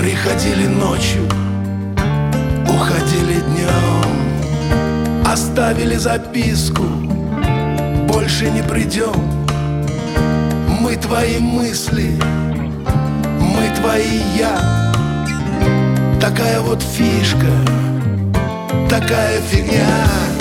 Приходили ночью, уходили днем, оставили записку: больше не придем. Мы твои мысли, мы твои я. Такая вот фишка, такая фигня.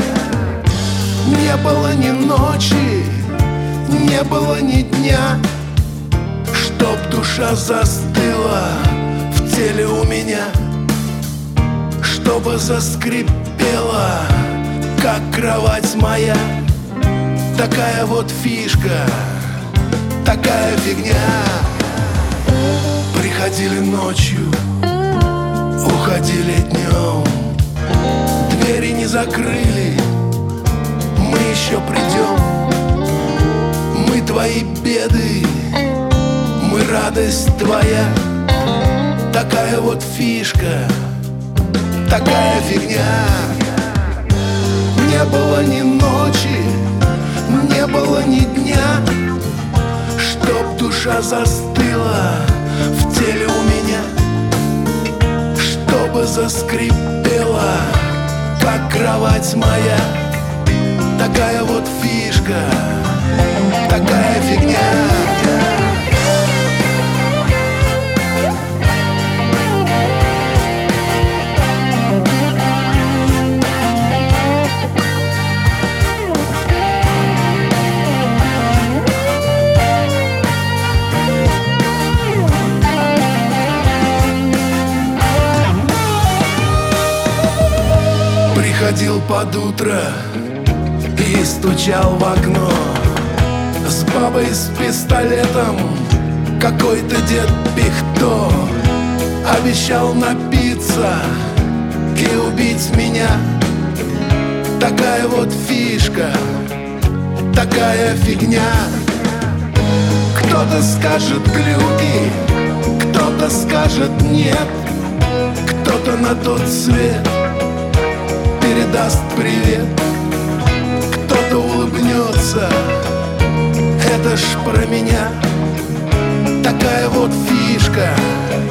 Не было ни ночи, не было ни дня, чтоб душа застыла в теле у меня, чтобы заскрипела, как кровать моя. Такая вот фишка, такая фигня. Приходили ночью, уходили днем, двери не закрыли, мы еще придем. Мы твои беды, мы радость твоя. Такая вот фишка, такая фигня. Не было ни ночи, не было ни дня, чтоб душа застыла в теле у меня, чтобы заскрипела, как кровать моя. Такая вот фишка, такая фигня. Приходил под утро и стучал в окно с бабой с пистолетом. Какой-то дед Пихто обещал напиться и убить меня. Такая вот фишка, такая фигня. Кто-то скажет глюки, кто-то скажет нет, кто-то на тот свет передаст привет, кто-то улыбнется. Это ж про меня. Такая вот фишка,